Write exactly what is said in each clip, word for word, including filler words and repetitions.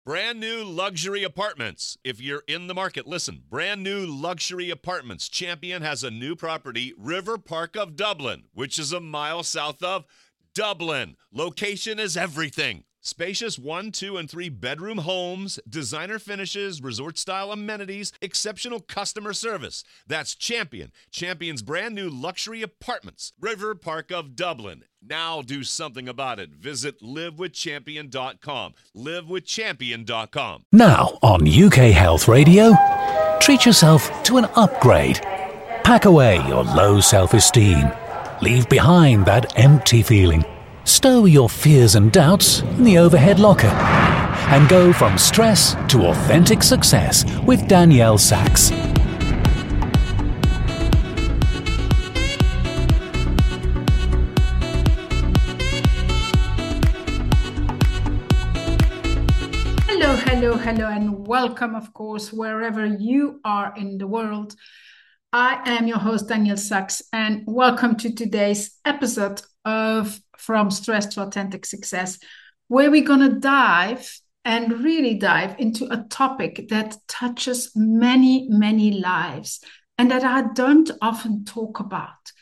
Brand new luxury apartments. If you're in the market, listen. Brand new luxury apartments. Champion has a new property, River Park of Dublin, which is a mile south of Dublin. Location is everything. Spacious one, two, and three bedroom homes, designer finishes, resort-style amenities, exceptional customer service. That's Champion. Champion's brand new luxury apartments, River Park of Dublin. Now do something about it. Visit live with champion dot com. live with champion dot com. Now on U K Health Radio, treat yourself to an upgrade. Pack away your low self-esteem. Leave behind that empty feeling. Stow your fears and doubts in the overhead locker. And go from stress to authentic success with Danielle Sachs. Hello, hello, hello, and welcome, of course, wherever you are in the world. I am your host, Danielle Sachs, and welcome to today's episode of From Stress to Authentic Success, where we're going to dive and really dive into a topic that touches many, many lives and that I don't often talk about: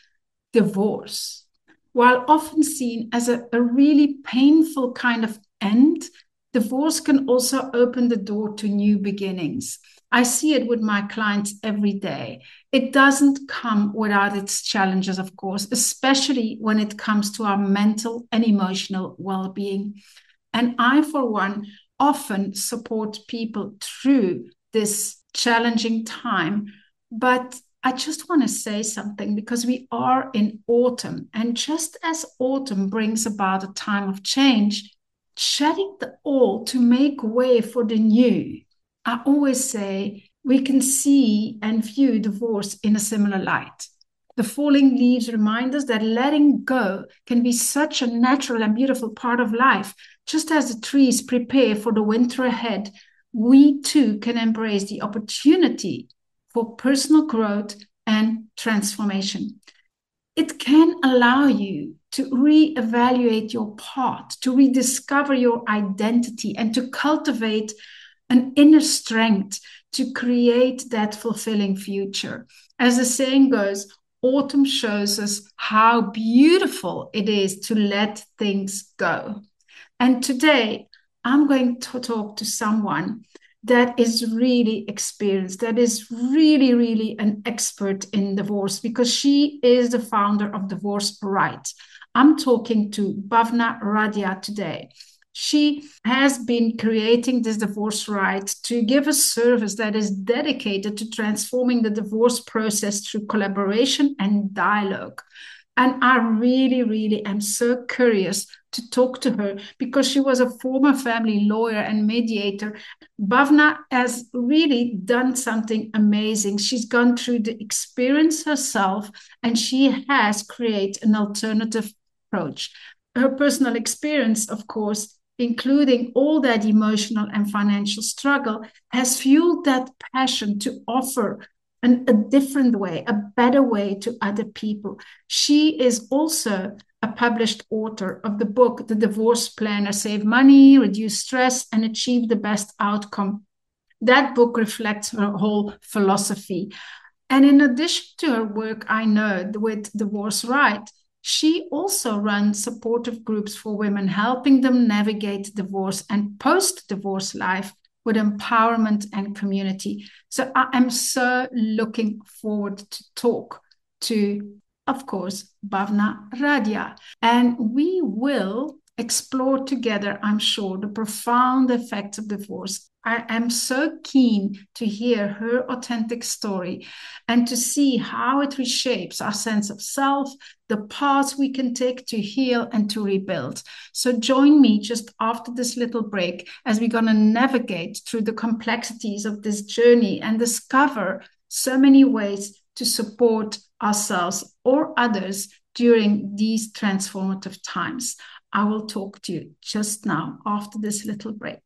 divorce. While often seen as a, a really painful kind of end, divorce can also open the door to new beginnings. I see it with my clients every day. It doesn't come without its challenges, of course, especially when it comes to our mental and emotional well-being. And I, for one, often support people through this challenging time. But I just want to say something, because we are in autumn. And just as autumn brings about a time of change, shedding the old to make way for the new, I always say we can see and view divorce in a similar light. The falling leaves remind us that letting go can be such a natural and beautiful part of life. Just as the trees prepare for the winter ahead, we too can embrace the opportunity for personal growth and transformation. It can allow you to reevaluate your path, to rediscover your identity, and to cultivate an inner strength to create that fulfilling future. As the saying goes, autumn shows us how beautiful it is to let things go. And today, I'm going to talk to someone that is really experienced, that is really, really an expert in divorce, because she is the founder of Divorce Right. I'm talking to Bhavna Radia today. She has been creating this Divorce Right to give a service that is dedicated to transforming the divorce process through collaboration and dialogue. And I really, really am so curious to talk to her, because she was a former family lawyer and mediator. Bhavna has really done something amazing. She's gone through the experience herself, and she has created an alternative approach. Her personal experience, of course, including all that emotional and financial struggle, has fueled that passion to offer an, a different way, a better way to other people. She is also a published author of the book, The Divorce Planner: Save Money, Reduce Stress, and Achieve the Best Outcome. That book reflects her whole philosophy. And in addition to her work, I know, with Divorce Right, she also runs supportive groups for women, helping them navigate divorce and post-divorce life with empowerment and community. So I am so looking forward to talk to, of course, Bhavna Radia. And we will explore together, I'm sure, the profound effects of divorce. I am so keen to hear her authentic story and to see how it reshapes our sense of self, the paths we can take to heal and to rebuild. So join me just after this little break as we're going to navigate through the complexities of this journey and discover so many ways to support ourselves or others during these transformative times. I will talk to you just now after this little break.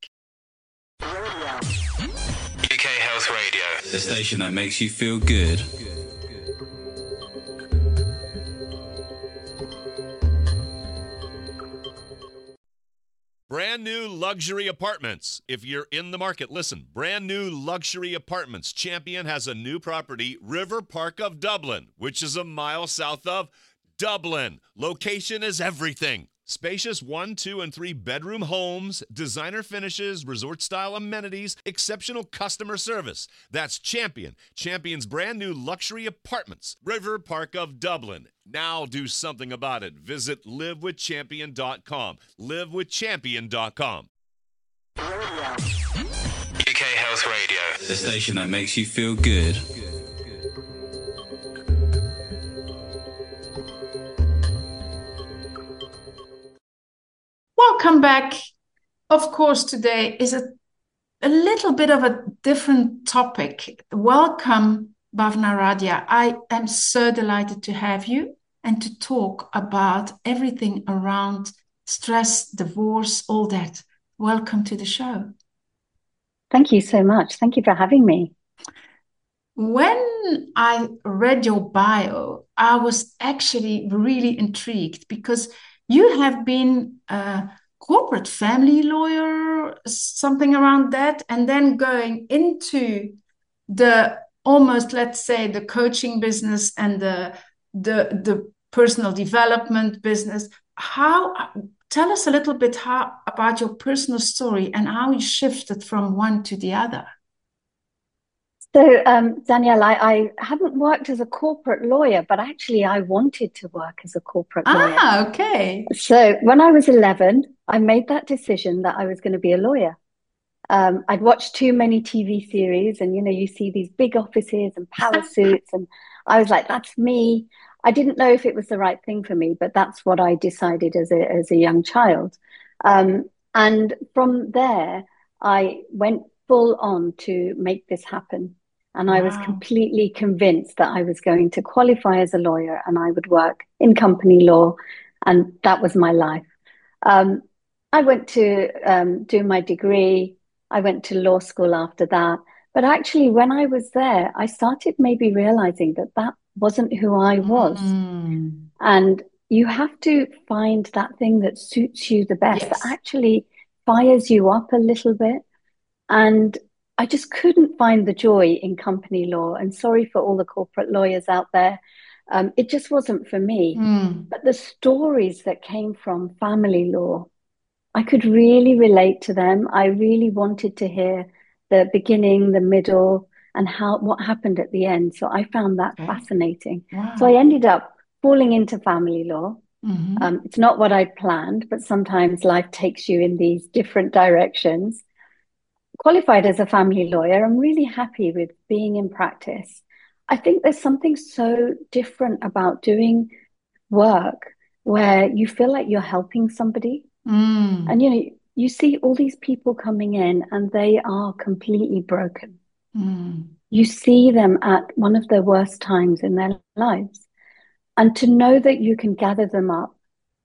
U K Health Radio, the station that makes you feel good. Brand new luxury apartments. If you're in the market, listen. Brand new luxury apartments. Champion has a new property, River Park of Dublin, which is a mile south of Dublin. Location is everything. Spacious one, two, and three bedroom homes, designer finishes, resort-style amenities, exceptional customer service. That's Champion. Champion's brand new luxury apartments, River Park of Dublin. Now do something about it. Visit live with champion dot com. live with champion dot com. U K Health Radio, the station that makes you feel good. Welcome back. Of course, today is a, a little bit of a different topic. Welcome, Bhavna Radia. I am so delighted to have you and to talk about everything around stress, divorce, all that. Welcome to the show. Thank you so much. Thank you for having me. When I read your bio, I was actually really intrigued because you have been a corporate family lawyer, something around that, and then going into the almost, let's say, the coaching business and the the the personal development business. How, tell us a little bit how about your personal story and how you shifted from one to the other. So, um, Danielle, I, I haven't worked as a corporate lawyer, but actually I wanted to work as a corporate lawyer. Ah, okay. So when I was eleven, I made that decision that I was going to be a lawyer. Um, I'd watched too many T V series and, you know, you see these big offices and power suits. And I was like, that's me. I didn't know if it was the right thing for me, but that's what I decided as a, as a young child. Um, and from there, I went full on to make this happen. And I was Wow. completely convinced that I was going to qualify as a lawyer and I would work in company law. And that was my life. Um, I went to um, do my degree. I went to law school after that. But actually, when I was there, I started maybe realizing that that wasn't who I was. Mm. And you have to find that thing that suits you the best, Yes. that actually fires you up a little bit. And I just couldn't find the joy in company law. And sorry for all the corporate lawyers out there. Um, it just wasn't for me. Mm. But the stories that came from family law, I could really relate to them. I really wanted to hear the beginning, the middle, and how what happened at the end. So I found that Okay. fascinating. Wow. So I ended up falling into family law. Mhm. Um, it's not what I planned, but sometimes life takes you in these different directions. Qualified as a family lawyer, I'm really happy with being in practice. I think there's something so different about doing work where you feel like you're helping somebody. Mm. And you know, you see all these people coming in and they are completely broken. Mm. You see them at one of their worst times in their lives. And to know that you can gather them up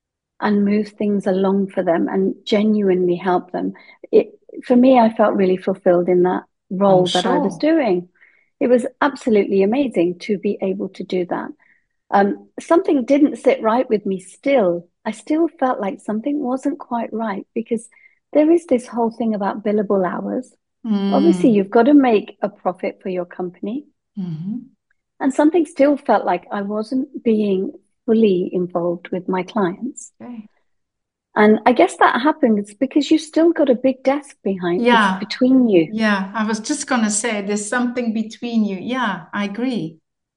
and move things along for them and genuinely help them, it, for me, I felt really fulfilled in that role I'm that I was sure. doing. It was absolutely amazing to be able to do that. Um, something didn't sit right with me still. I still felt like something wasn't quite right because there is this whole thing about billable hours. Obviously, Mm. you've got to make a profit for your company. Mhm. And something still felt like I wasn't being fully involved with my clients. Okay. And I guess that happens because you still got a big desk behind, it's Yeah. between you. Yeah. I was just gonna say there's something between you. Yeah, I agree.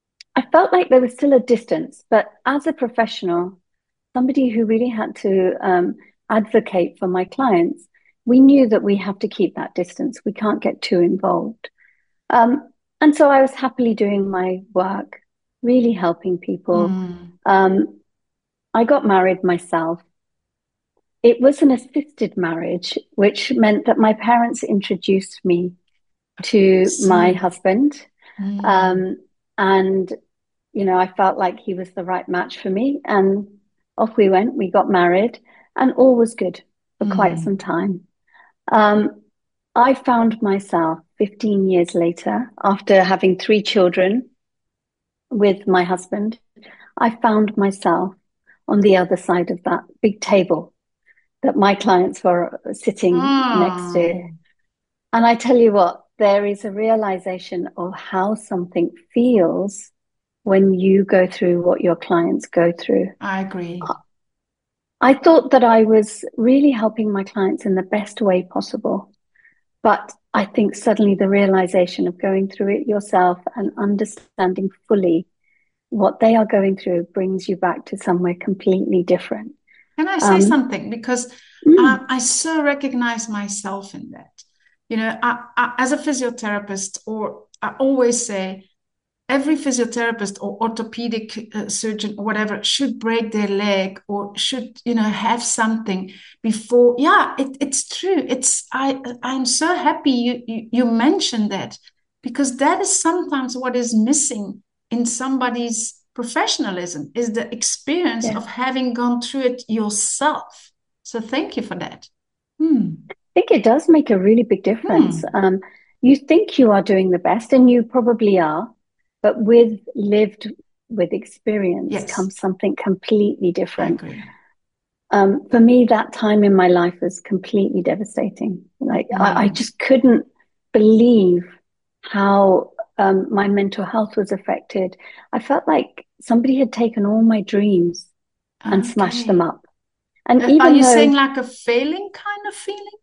I felt like there was still a distance, but as a professional, somebody who really had to um, advocate for my clients, we knew that we have to keep that distance. We can't get too involved. Um, and so I was happily doing my work, really helping people. Mm. Um, I got married myself. It was an assisted marriage, which meant that my parents introduced me to my See. husband. Mm. Um, and, you know, I felt like he was the right match for me. And off we went. We got married, and all was good for quite Mm. some time. Um, I found myself fifteen years later, after having three children with my husband, I found myself on the other side of that big table. that my clients were sitting Mm. next to. And I tell you what, there is a realization of how something feels when you go through what your clients go through. I agree. I thought that I was really helping my clients in the best way possible. But I think suddenly the realization of going through it yourself and understanding fully what they are going through brings you back to somewhere completely different. Can I say Um, something? Because mm, uh, I so recognize myself in that. You know, I, I, as a physiotherapist, or I always say, every physiotherapist or orthopedic uh, surgeon or whatever should break their leg or should, you know, have something before. Yeah, it, it's true. It's I I'm so happy you, you you mentioned that, because that is sometimes what is missing in somebody's professionalism, is the experience yeah. of having gone through it yourself. So thank you for that. Hmm. I think it does make a really big difference. Hmm. Um, you think you are doing the best, and you probably are, but with lived with experience Yes, comes something completely I different. agree. Um, for me, that time in my life was completely devastating. Like I, I Hmm. just couldn't believe how um, my mental health was affected. I felt like somebody had taken all my dreams and smashed them Okay. up. And Uh, Are even you saying though, like a failing kind of feeling?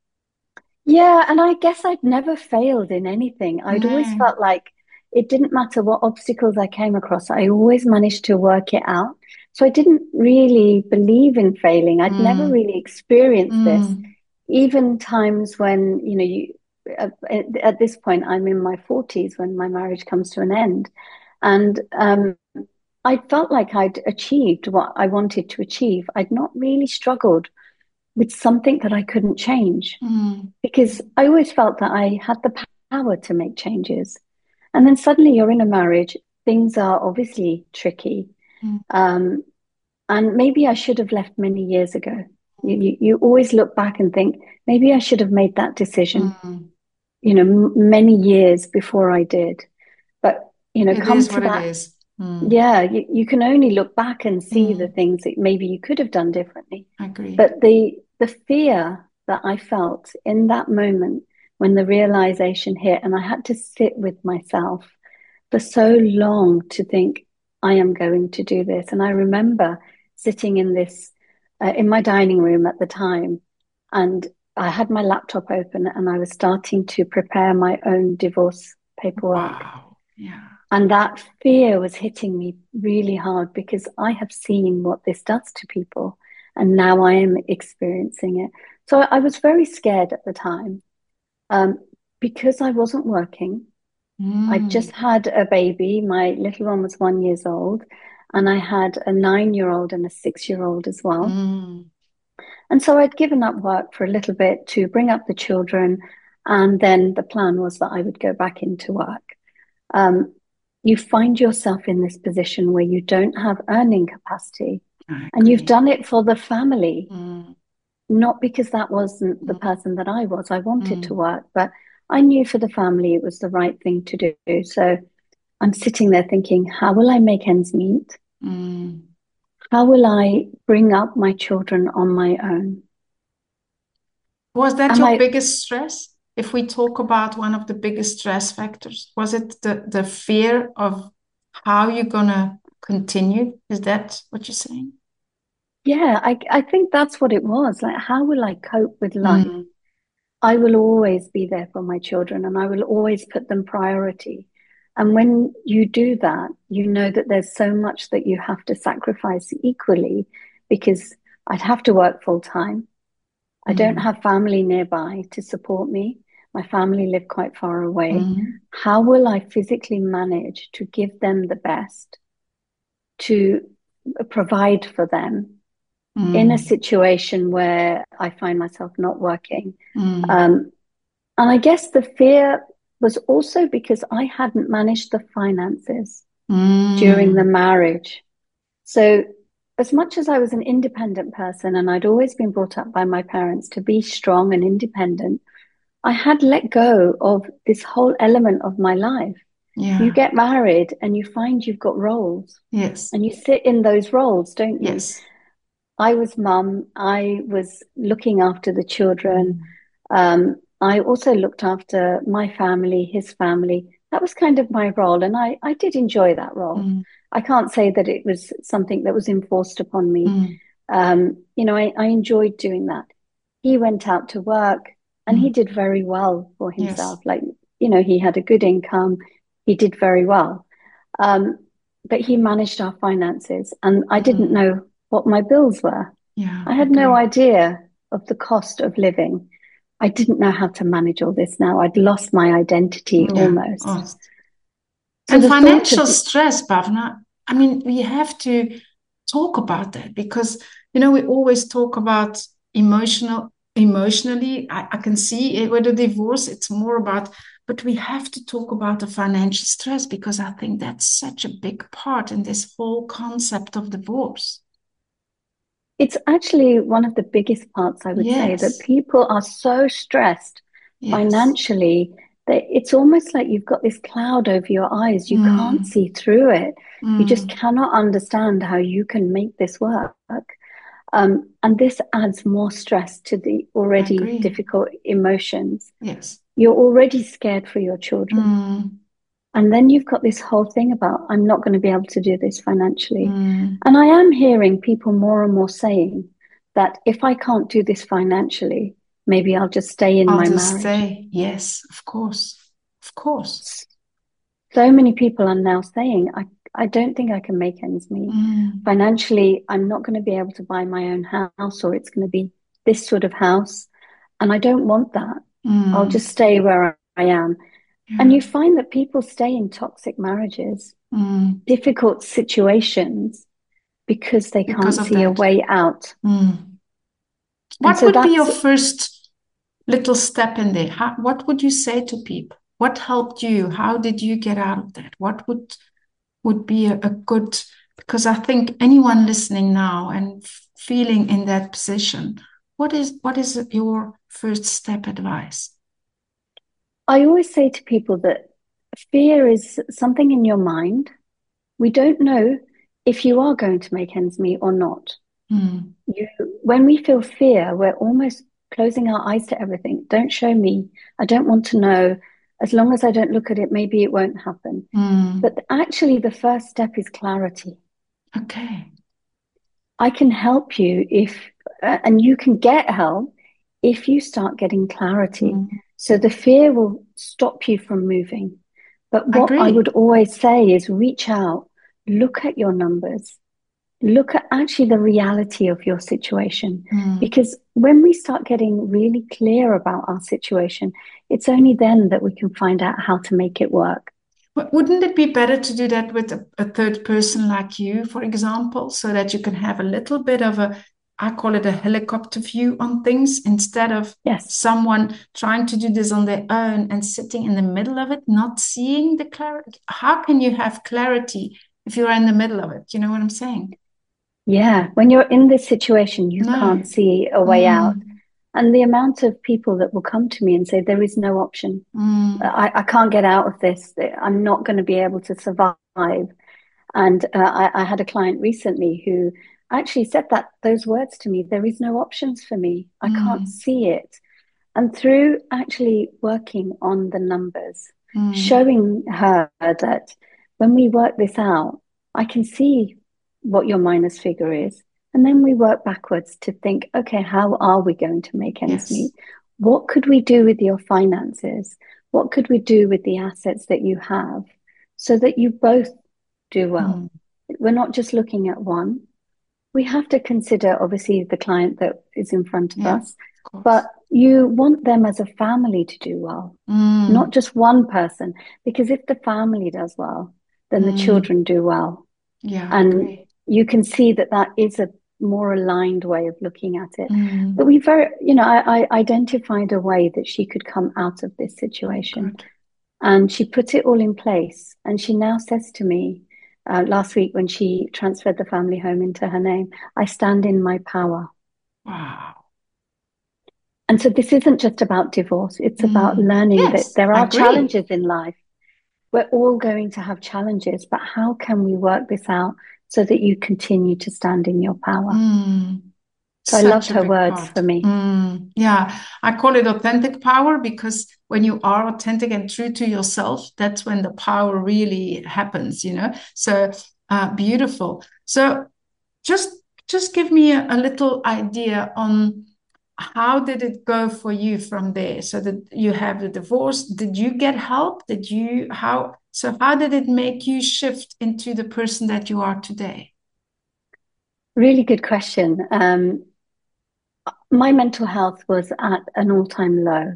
yeah, and I guess I'd never failed in anything. I'd always No. felt like it didn't matter what obstacles I came across, I always managed to work it out. So I didn't really believe in failing. I'd never Mm, really experienced this. mm, Even times when, you know, you at, at this point, I'm in my forties when my marriage comes to an end. And um, I felt like I'd achieved what I wanted to achieve. I'd not really struggled with something that I couldn't change, mm, because I always felt that I had the power to make changes. And then suddenly you're in a marriage, things are obviously tricky. mm, Um, and maybe I should have left many years ago. You, you, you always look back and think, maybe I should have made that decision, mm. you know, m- many years before I did. But, you know, It come is to what it that, is. Mm, yeah, you, you can only look back and see the mm, things that maybe you could have done differently. I agree. But the the fear that I felt in that moment when the realization hit, and I had to sit with myself for so long to think, I am going to do this. And I remember sitting in this, uh, in my dining room at the time, and I had my laptop open and I was starting to prepare my own divorce paperwork. Wow. Yeah. And that fear was hitting me really hard because I have seen what this does to people. And now I am experiencing it. So I was very scared at the time, um, because I wasn't working. I just Mm, had a baby. My little one was one years old, and I had a nine-year-old and a six-year-old as well. mm, And so I'd given up work for a little bit to bring up the children, and then the plan was that I would go back into work. Um, you find yourself in this position where you don't have earning capacity, I and you've agree. done it for the family, Mm, not because that wasn't the mm, person that I was. I wanted to mm, work, but I knew for the family it was the right thing to do. So I'm sitting there thinking, how will I make ends meet? mm. How will I bring up my children on my own? Was that Am your I, biggest stress? If we talk about one of the biggest stress factors, was it the, the fear of how you're gonna continue? Is that what you're saying? yeah, I, I think that's what it was. Like, how will I cope with life? Mm, I will always be there for my children and I will always put them priority. And when you do that, you know that there's so much that you have to sacrifice equally, because I'd have to work full time. I don't mm, have family nearby to support me. My family live quite far away. mm, How will I physically manage to give them the best, to provide for them in a mm, situation where I find myself not working? mm, Um, and I guess the fear was also because I hadn't managed the finances during the mm. marriage. So, as much as I was an independent person and I'd always been brought up by my parents to be strong and independent, I had let go of this whole element of my life. You Yeah. get married and you find you've got roles Yes. and you sit in those roles, don't you? Yes. I was mum. I was looking after the children. Um, I also looked after my family, his family. That was kind of my role, and I, I did enjoy that role. Mm. I can't say that it was something that was enforced upon me. Mm. Um, you know, I, I enjoyed doing that. He went out to work and he Mm. did very well for Yes. himself. Like, you know, he had a good income. He did very well. Um, but he managed our finances, and I didn't Mm. know what my bills were. Yeah. I had no Okay. idea of the cost of living. I didn't know how to manage all this now. I'd lost my identity Yeah. almost. Oh. So And the thought financial of, stress, Bhavna, I mean, we have to talk about that because, you know, we always talk about emotional, emotionally. I, I can see it with a divorce, it's more about, but we have to talk about the financial stress because I think that's such a big part in this whole concept of divorce. it's actually one of the biggest parts, I would say, that Yes, people are so stressed yes. financially that it's almost like you've got this cloud over your eyes. You can't Mm, see through it. You just mm, cannot understand how you can make this work. Um, and this adds more stress to the I already agree. difficult emotions. Yes. You're already scared for your children. Mm, And then you've got this whole thing about, I'm not going to be able to do this financially. mm. And I am hearing people more and more saying that if I can't do this financially, maybe I'll just stay in I'll my just marriage. stay. Yes, of course. Of course. So many people are now saying, I, I don't think I can make ends meet. Mm, Financially, I'm not going to be able to buy my own house, or it's going to be this sort of house. And I don't want that. I'll mm. just stay where I am. And Yeah. you find that people stay in toxic marriages, Mm. difficult situations, because they Because can't of see a that. way out. Mm. And What so would be your that's, first little step in there? How, what would you say to people? What helped you? How did you get out of that? What would would be a, a good, because I think anyone listening now and f- feeling in that position, what is what is your first step advice? I always say to people that fear is something in your mind. We don't know if you are going to make ends meet or not. Mm. You, when we feel fear, we're almost closing our eyes to everything. Don't show me. I don't want to know. As long as I don't look at it, maybe it won't happen. Mm. But actually, the first step is clarity. Okay. I can help you if, uh, and you can get help if you start getting clarity. Mm. So the fear will stop you from moving. But I what I would agree. always say is reach out, look at your numbers, look at actually the reality of your situation. Mm. Because when we start getting really clear about our situation, it's only then that we can find out how to make it work. But wouldn't it be better to do that with a, a third person like you, for example, so that you can have a little bit of a, I call it a helicopter view on things instead of Yes. someone trying to do this on their own and sitting in the middle of it, not seeing the clarity? How can you have clarity if you're in the middle of it? You know what I'm saying? Yeah. When you're in this situation, you No. can't see a way Mm. out. And the amount of people that will come to me and say, there is no option. Mm. I, I can't get out of this. I'm not going to be able to survive. And uh, I, I had a client recently who actually said that those words to me, there is no options for me. I can't Mm. see it. And through actually working on the numbers, Mm. showing her that when we work this out, I can see what your minus figure is. And then we work backwards to think, okay, how are we going to make ends Yes. meet? What could we do with your finances? What could we do with the assets that you have so that you both do well? Mm. We're not just looking at one. We have to consider, obviously, the client that is in front of Yeah, us, of course. but you want them as a family to do well, Mm. not just one person. Because if the family does well, then the Mm. children do well. Yeah, I And agree. you can see that that is a more aligned way of looking at it. Mm. But we very, you know, I, I identified a way that she could come out of this situation. Good. And she put it all in place. And she now says to me, uh, last week when she transferred the family home into her name, I stand in my power. Wow. And so this isn't just about divorce. It's about Mm. learning that Yes, there I are agree. challenges in life. We're all going to have challenges, but how can we work this out so that you continue to stand in your power? Mm. So I loved her words part. for me. Mm, yeah, I call it authentic power, because when you are authentic and true to yourself, that's when the power really happens, you know. So uh, beautiful. So just just give me a, a little idea on how did it go for you from there? So that you have the divorce. Did you get help? Did you how so how did it make you shift into the person that you are today? Really good question. Um, my mental health was at an all-time low.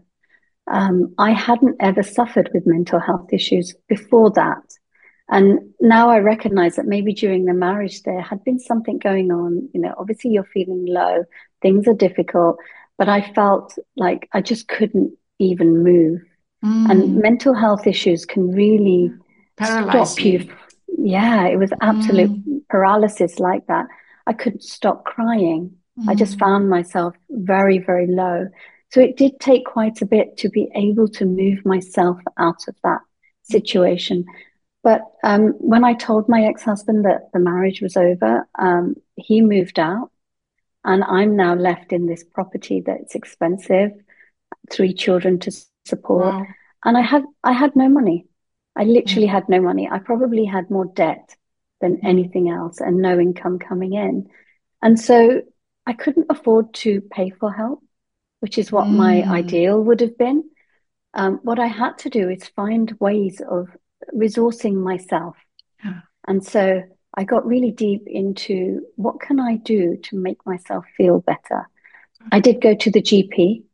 Um, I hadn't ever suffered with mental health issues before that. And now I recognize that maybe during the marriage there had been something going on. You know, obviously you're feeling low, things are difficult, but I felt like I just couldn't even move. Mm. And mental health issues can really Paralyze stop you. you. Yeah, it was absolute Mm. paralysis like that. I couldn't stop crying. Mm. I just found myself very, very low. So it did take quite a bit to be able to move myself out of that situation. But um, when I told my ex-husband that the marriage was over, um, he moved out, and I'm now left in this property that's expensive, three children to support, Wow. and I had I had no money. I literally had no money. I probably had more debt than anything else, and no income coming in. And so I couldn't afford to pay for help, which is what my Mm. ideal would have been. Um, what I had to do is find ways of resourcing myself. Yeah. And so I got really deep into what can I do to make myself feel better. I did go to the G P.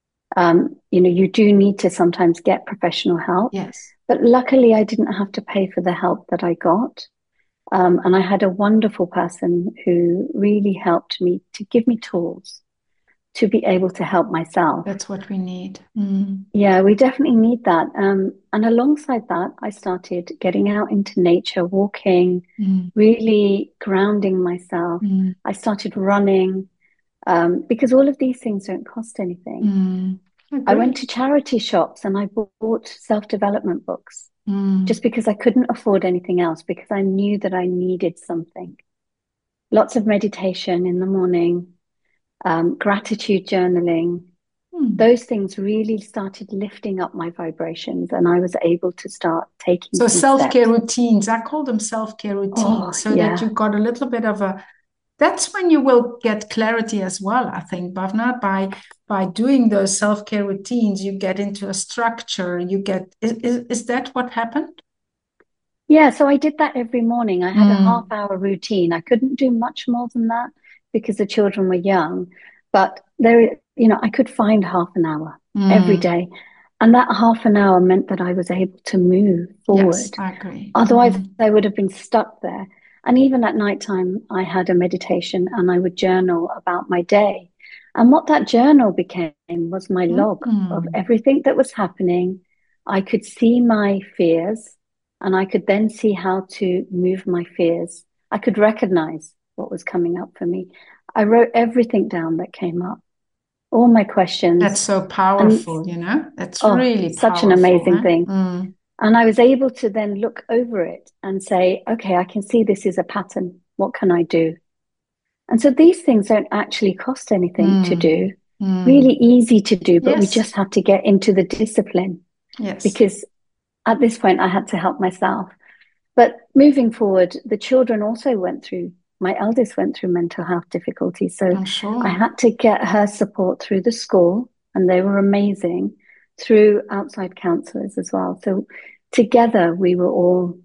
Um, you know, you do need to sometimes get professional help. Yes. But luckily, I didn't have to pay for the help that I got. Um, and I had a wonderful person who really helped me to give me tools to be able to help myself. That's what we need. Mm. Yeah, we definitely need that. Um, and alongside that, I started getting out into nature, walking, Mm. really grounding myself. Mm. I started running um, because all of these things don't cost anything. Mm. I went to charity shops and I bought self-development books Mm. just because I couldn't afford anything else, because I knew that I needed something. Lots of meditation in the morning, um, gratitude journaling. Mm. Those things really started lifting up my vibrations, and I was able to start taking So some self-care steps. routines, I call them self-care routines, Oh, so yeah. that you got a little bit of a, that's when you will get clarity as well, I think, Bhavna, by by doing those self-care routines, you get into a structure, you get, is, is, is that what happened? Yeah, so I did that every morning. I had a Mm. half hour routine. I couldn't do much more than that because the children were young, but there, you know, I could find half an hour every Mm. day. And that half an hour meant that I was able to move forward. Yes, I agree. Otherwise, Mm. I would have been stuck there. And even at nighttime, I had a meditation and I would journal about my day. And what that journal became was my log of Mm. everything that was happening. I could see my fears, and I could then see how to move my fears. I could recognize what was coming up for me. I wrote everything down that came up, all my questions. That's so powerful, And you know, that's oh, really such an powerful, amazing huh? thing. Mm. And I was able to then look over it and say, okay, I can see this is a pattern. What can I do? And so these things don't actually cost anything to Mm. do, Mm. really easy to do, but we Yes. just have to get into the discipline, Yes. because at this point I had to help myself. But moving forward, the children also went through, my eldest went through mental health difficulties. So I'm sure. I had to get her support through the school, and they were amazing, through outside counselors as well. So together we were all,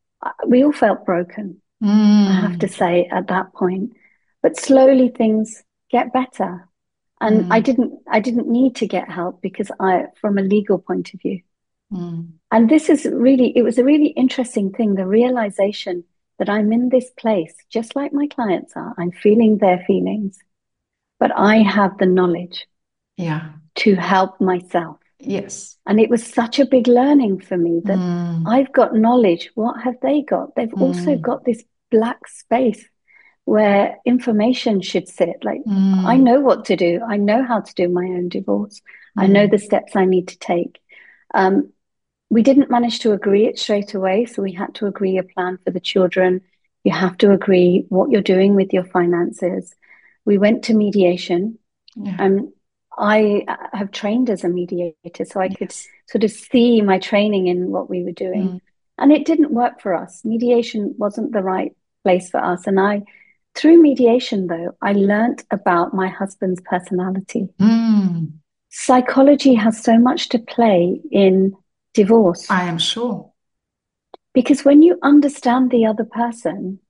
we all felt broken, Mm. I have to say, at that point. But slowly things get better. And Mm. I didn't I didn't need to get help because I, from a legal point of view. Mm. And this is really, it was a really interesting thing, the realization that I'm in this place, just like my clients are. I'm feeling their feelings, but I have the knowledge Yeah. to help myself. Yes. And it was such a big learning for me that Mm. I've got knowledge. What have they got? They've also Mm. got this black space where information should sit. Like, Mm. I know what to do. I know how to do my own divorce. I know Mm. the steps I need to take. Um, we didn't manage to agree it straight away. So we had to agree a plan for the children. You have to agree what you're doing with your finances. We went to mediation, Yeah. and I have trained as a mediator, so I Yes. could sort of see my training in what we were doing. Mm. And it didn't work for us. Mediation wasn't the right place for us. And I, through mediation, though, I learnt about my husband's personality. Mm. Psychology has so much to play in divorce, I am sure. because when you understand the other person,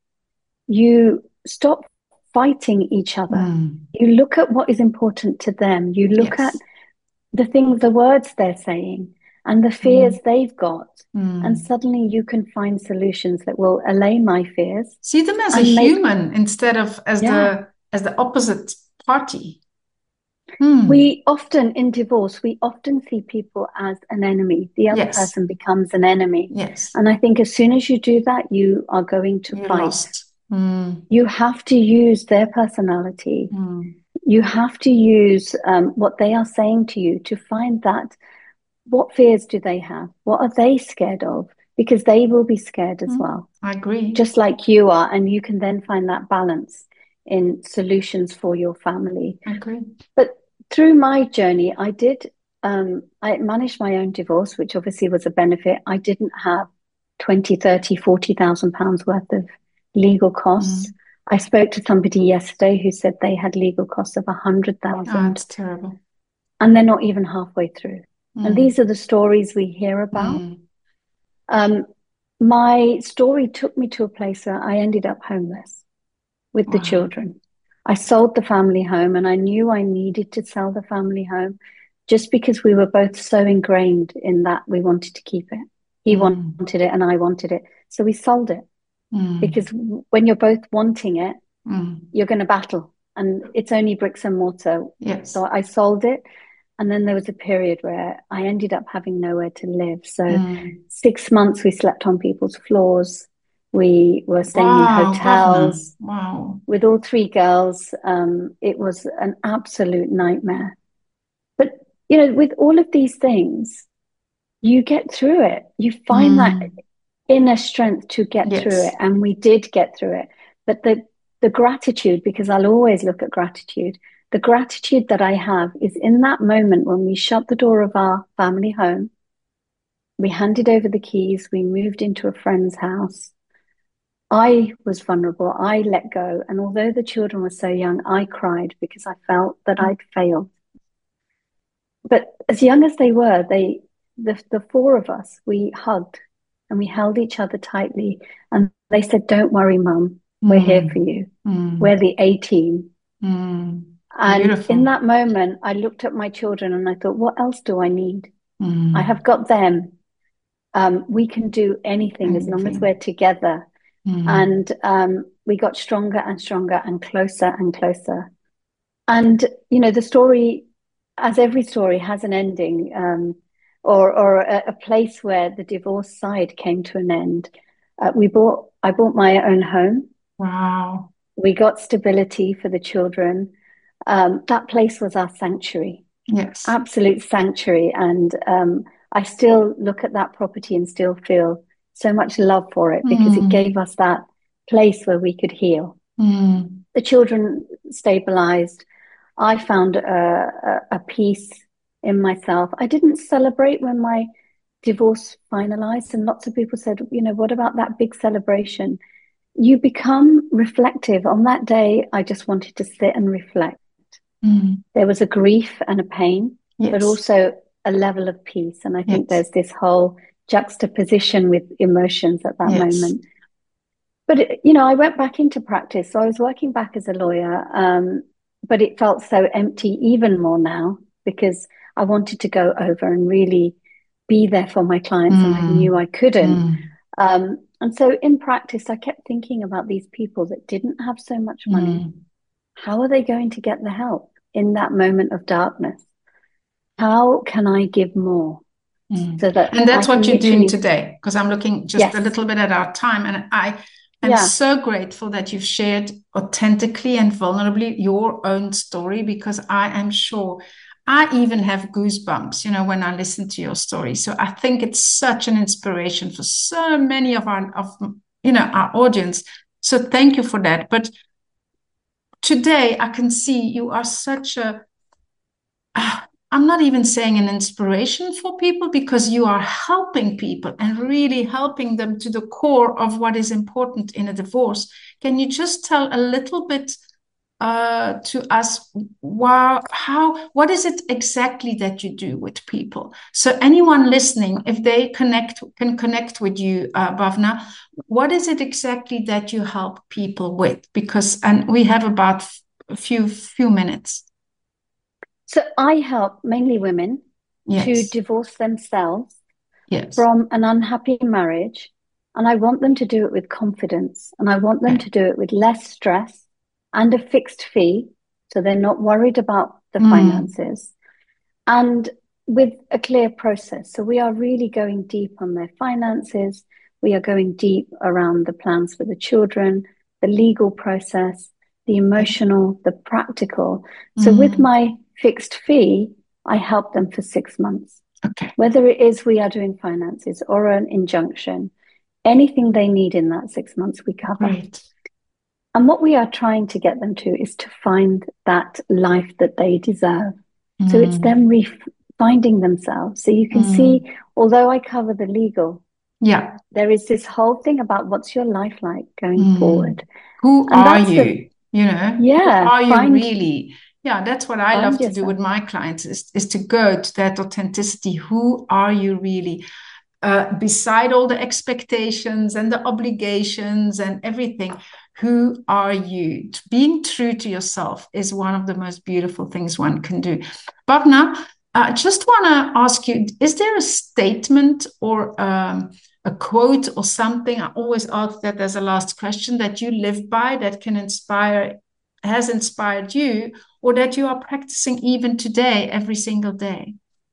you stop fighting each other. Mm. You look at what is important to them. You look Yes. at the things, the words they're saying, and the fears Mm. they've got. Mm. And suddenly you can find solutions that will allay my fears. See them as a and make- human instead of as Yeah. the as the opposite party. Mm. We often, in divorce, we often see people as an enemy. The other Yes. person becomes an enemy. Yes. And I think as soon as you do that, you are going to You're fight. lost. Mm. You have to use their personality. Mm. You have to use um, what they are saying to you to find that. What fears do they have? What are they scared of? Because they will be scared as Mm. well, I agree. just like you are. And you can then find that balance in solutions for your family. I agree. But through my journey, I did, um, I managed my own divorce, which obviously was a benefit. I didn't have twenty, thirty, forty thousand pounds worth of legal costs. Mm. I spoke to somebody yesterday who said they had legal costs of a hundred Oh, thousand, it's terrible. and they're not even halfway through. And Mm. these are the stories we hear about. Mm. Um, my story took me to a place where I ended up homeless with the Wow. children. I sold the family home, and I knew I needed to sell the family home just because we were both so ingrained in that we wanted to keep it. He Mm. wanted it and I wanted it. So we sold it, Mm. because when you're both wanting it, Mm. you're going to battle, and it's only bricks and mortar. Yes. So I sold it. And then there was a period where I ended up having nowhere to live. So Mm. six months we slept on people's floors. We were staying in Wow, hotels Governor. Wow. with all three girls. Um, it was an absolute nightmare. But, you know, with all of these things, you get through it. You find Mm. that inner strength to get Yes. through it. And we did get through it. But the, the gratitude, because I'll always look at gratitude, the gratitude that I have is in that moment when we shut the door of our family home, we handed over the keys, we moved into a friend's house. I was vulnerable, I let go. And although the children were so young, I cried because I felt that I'd failed. But as young as they were, they, the, the four of us, we hugged and we held each other tightly. And they said, "Don't worry, Mum, we're here Mm. for you. Mm. We're the A team." Mm. And Beautiful. in that moment, I looked at my children and I thought, what else do I need? Mm. I have got them. Um, we can do anything as long as Anything. we're together. Mm. And um, we got stronger and stronger and closer and closer. And, you know, the story, as every story, has an ending, um, or, or a, a place where the divorce side came to an end. Uh, we bought, I bought my own home. Wow. We got stability for the children. Um, that place was our sanctuary, Yes. absolute sanctuary. And um, I still look at that property and still feel so much love for it, because Mm. it gave us that place where we could heal. Mm. The children stabilized. I found a, a, a peace in myself. I didn't celebrate when my divorce finalized, and lots of people said, you know, what about that big celebration? You become reflective. On that day, I just wanted to sit and reflect. Mm. There was a grief and a pain, Yes. but also a level of peace. And I think Yes. there's this whole juxtaposition with emotions at that Yes. moment. But, it, you know, I went back into practice. So I was working back as a lawyer, um, but it felt so empty even more now, because I wanted to go over and really be there for my clients, Mm. and I knew I couldn't. Mm. Um, and so in practice, I kept thinking about these people that didn't have so much money. Mm. How are they going to get the help in that moment of darkness? How can I give more Mm. so that And that's I what can you're doing literally- today, because I'm looking just Yes. a little bit at our time, and I am Yeah. so grateful that you've shared authentically and vulnerably your own story, because I am sure I even have goosebumps, you know, when I listen to your story. So I think it's such an inspiration for so many of our, of, you know, our audience. So thank you for that. But today I can see you are such a, uh, I'm not even saying an inspiration for people, because you are helping people and really helping them to the core of what is important in a divorce. Can you just tell a little bit uh, to us, wow, how, what is it exactly that you do with people? So anyone listening, if they connect, can connect with you, uh, Bhavna, what is it exactly that you help people with? Because, and we have about a few, few minutes. So I help mainly women yes. to divorce themselves yes. from an unhappy marriage. And I want them to do it with confidence. And I want them okay. to do it with less stress and a fixed fee, so they're not worried about the mm. finances, and with a clear process. So we are really going deep on their finances. We are going deep around the plans for the children, the legal process, the emotional, the practical. So mm. with my fixed fee, I help them for six months. Okay. Whether it is we are doing finances or an injunction, anything they need in that six months, we cover. Right. And what we are trying to get them to is to find that life that they deserve. Mm. So it's them re- finding themselves. So you can mm. see, although I cover the legal, yeah, there is this whole thing about what's your life like going mm. forward. Who and are you? The, you know, yeah, who are you find, really? Yeah, that's what I love yourself. to do with my clients is, is to go to that authenticity. Who are you really? Uh, beside all the expectations and the obligations and everything, who are you? Being true to yourself is one of the most beautiful things one can do. Bhavna, I just want to ask you, is there a statement or um, a quote or something? I always ask that as a last question, that you live by, that can inspire, has inspired you, or that you are practicing even today, every single day?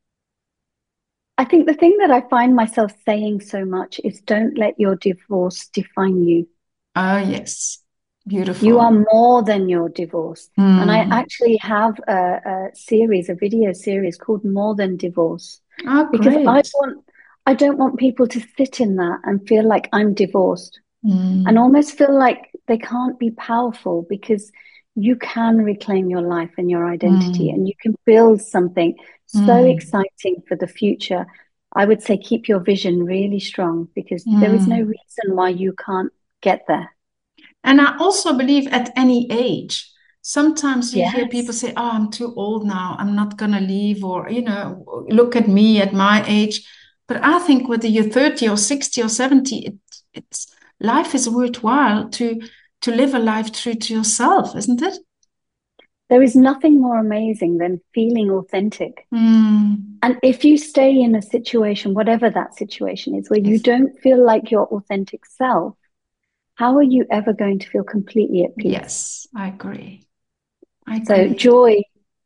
I think the thing that I find myself saying so much is, don't let your divorce define you. Oh, yes. Beautiful. You are more than your divorce. Mm. And I actually have a, a series, a video series called More Than Divorce. Oh, because great. I want, I don't want people to sit in that and feel like I'm divorced mm. and almost feel like they can't be powerful, because you can reclaim your life and your identity mm. and you can build something so mm. exciting for the future. I would say keep your vision really strong, because mm. there is no reason why you can't get there. And I also believe at any age, sometimes you yes. hear people say, oh, I'm too old now, I'm not going to leave, or, you know, look at me at my age. But I think whether you're thirty or sixty or seventy, it, it's life is worthwhile to to live a life true to yourself, isn't it? There is nothing more amazing than feeling authentic. Mm. And if you stay in a situation, whatever that situation is, where yes. you don't feel like your authentic self, how are you ever going to feel completely at peace? Yes, I agree. I agree. So joy,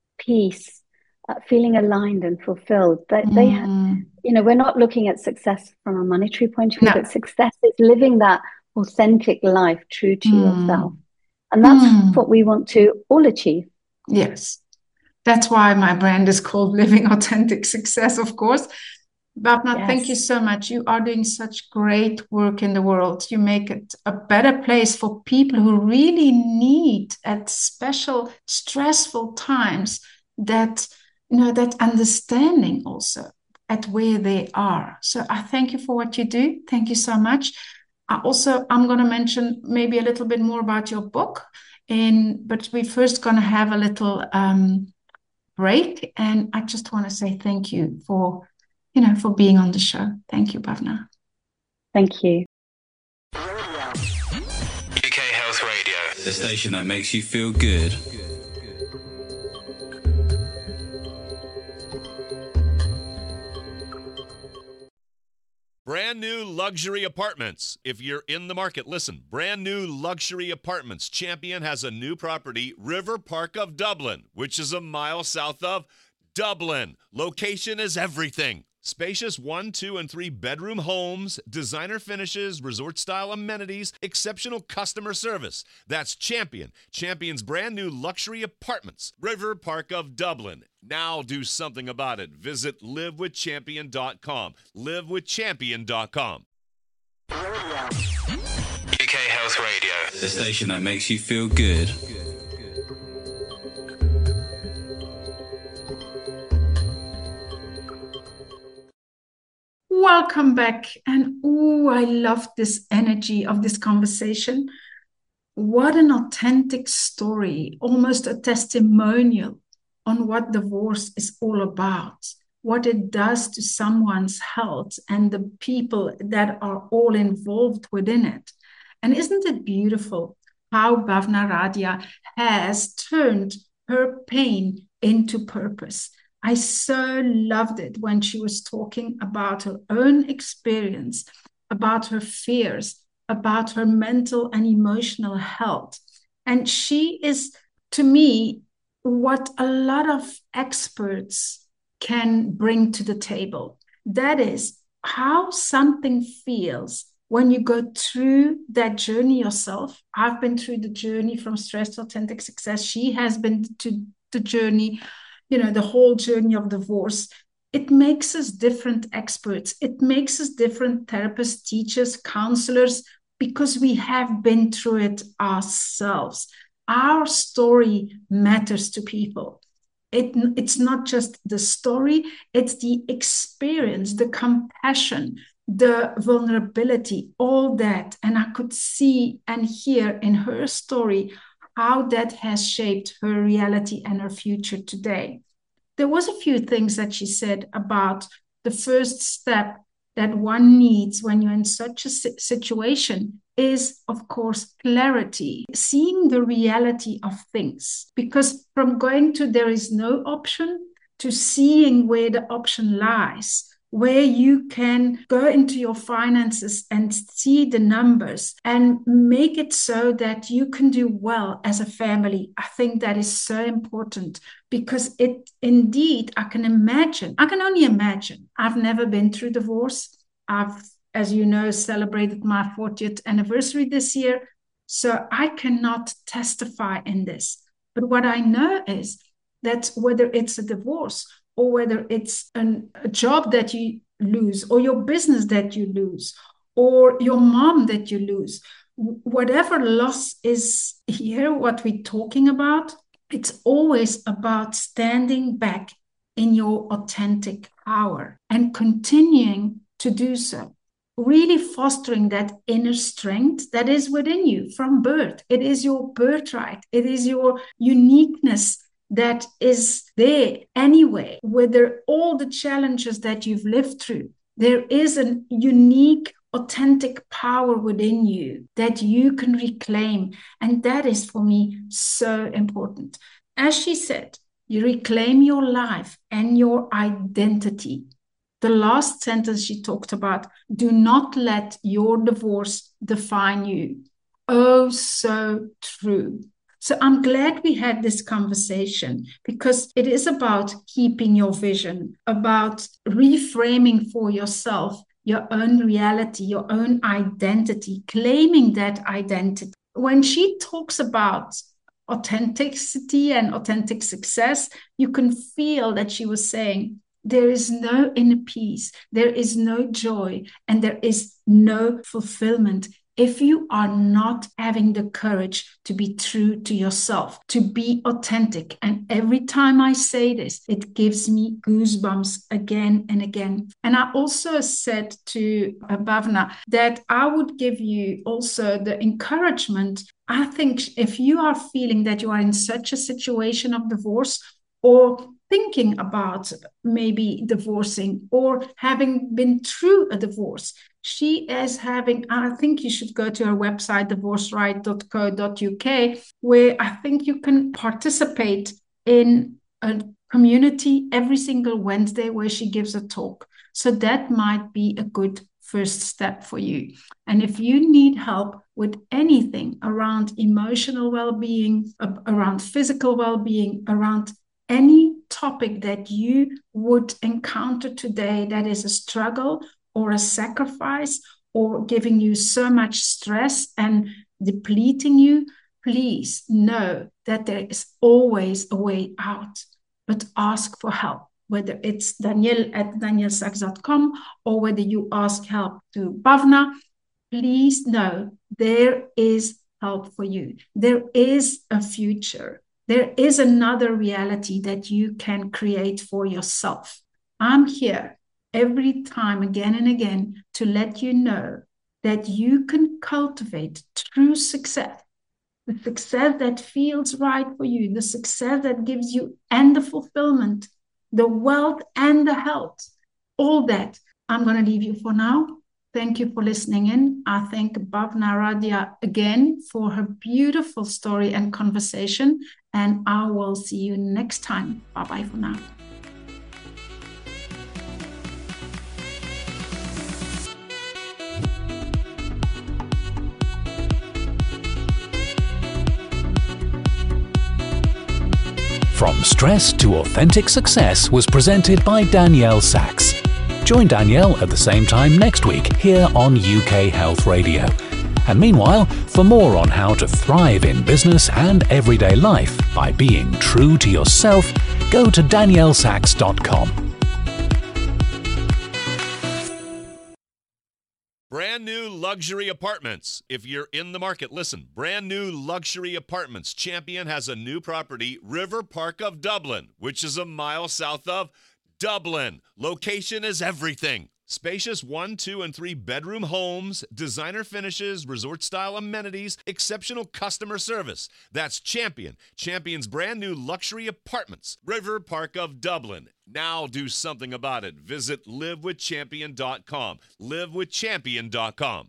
peace, uh, feeling aligned and fulfilled. They, mm. they ha- you know, we're not looking at success from a monetary point of view, no. but success is living that authentic life true to mm. yourself. And that's mm. what we want to all achieve. Yes. That's why my brand is called Living Authentic Success, of course. Bhavna, yes. thank you so much. You are doing such great work in the world. You make it a better place for people who really need, at special, stressful times, that, you know, that understanding also at where they are. So I thank you for what you do. Thank you so much. I also, I'm going to mention maybe a little bit more about your book, and but we're first going to have a little um, break. And I just want to say thank you for, you know, for being on the show. Thank you, Bhavna. Thank you. U K Health Radio, the station that makes you feel good. Brand new luxury apartments. If you're in the market, listen. Brand new luxury apartments. Champion has a new property, River Park of Dublin, which is a mile south of Dublin. Location is everything. Spacious one, two, and three bedroom homes, designer finishes, resort-style amenities, exceptional customer service. That's Champion. Champion's brand new luxury apartments, River Park of Dublin. Now do something about it. Visit live with champion dot com. live with champion dot com. U K Health Radio, the station that makes you feel good. welcome back. And oh, I love this energy of this conversation. What an authentic story, almost a testimonial on what divorce is all about, what it does to someone's health and the people that are all involved within it. And isn't it beautiful how Bhavna Radia has turned her pain into purpose? I so loved it when she was talking about her own experience, about her fears, about her mental and emotional health. And she is, to me, what a lot of experts can bring to the table. That is how something feels when you go through that journey yourself. I've been through the journey from stress to authentic success. She has been to the journey, you know, the whole journey of divorce. It makes us different experts. It makes us different therapists, teachers, counselors, because we have been through it ourselves. Our story matters to people. It, it's not just the story, it's the experience, the compassion, the vulnerability, all that. And I could see and hear in her story how that has shaped her reality and her future today. There was a few things that she said about the first step that one needs when you're in such a situation is, of course, clarity, seeing the reality of things. Because from going to there is no option to seeing where the option lies, where you can go into your finances and see the numbers and make it so that you can do well as a family. I think that is so important because it indeed, I can imagine, I can only imagine. I've never been through divorce. I've, as you know, celebrated my fortieth anniversary this year. So I cannot testify in this. But what I know is that whether it's a divorce or whether it's an, a job that you lose, or your business that you lose, or your mom that you lose, whatever loss is here, what we're talking about, it's always about standing back in your authentic power and continuing to do so. Really fostering that inner strength that is within you from birth. It is your birthright. It is your uniqueness that is there anyway, whether all the challenges that you've lived through, there is a unique, authentic power within you that you can reclaim. And that is, for me, so important. As she said, you reclaim your life and your identity. The last sentence she talked about, do not let your divorce define you. Oh, so true. So I'm glad we had this conversation because it is about keeping your vision, about reframing for yourself your own reality, your own identity, claiming that identity. When she talks about authenticity and authentic success, you can feel that she was saying, there is no inner peace, there is no joy, and there is no fulfillment if you are not having the courage to be true to yourself, to be authentic. And every time I say this, it gives me goosebumps again and again. And I also said to Bhavna that I would give you also the encouragement. I think if you are feeling that you are in such a situation of divorce, or thinking about maybe divorcing or having been through a divorce, she is having, I think you should go to her website, divorce right dot co dot U K, where I think you can participate in a community every single Wednesday where she gives a talk. So that might be a good first step for you. And if you need help with anything around emotional well-being, around physical well-being, around any topic that you would encounter today that is a struggle or a sacrifice or giving you so much stress and depleting you, please know that there is always a way out. But ask for help, whether it's Danielle at danielle sachs dot com or whether you ask help to Bhavna. Please know there is help for you. There is a future. There is another reality that you can create for yourself. I'm here every time, again and again, to let you know that you can cultivate true success, the success that feels right for you, the success that gives you and the fulfillment, the wealth and the health, all that. I'm going to leave you for now. Thank you for listening in. I thank Bhavna Radia again for her beautiful story and conversation, and I will see you next time. Bye-bye for now. From Stress to Authentic Success was presented by Danielle Sachs. Join Danielle at the same time next week here on U K Health Radio. And meanwhile, for more on how to thrive in business and everyday life by being true to yourself, go to danielle sachs dot com. Brand new luxury apartments. If you're in the market, listen. Brand new luxury apartments. Champion has a new property, River Park of Dublin, which is a mile south of Dublin. Location is everything. Spacious one, two, and three bedroom homes, designer finishes, resort-style amenities, exceptional customer service. That's Champion. Champion's brand new luxury apartments, River Park of Dublin. Now do something about it. Visit live with champion dot com. live with champion dot com.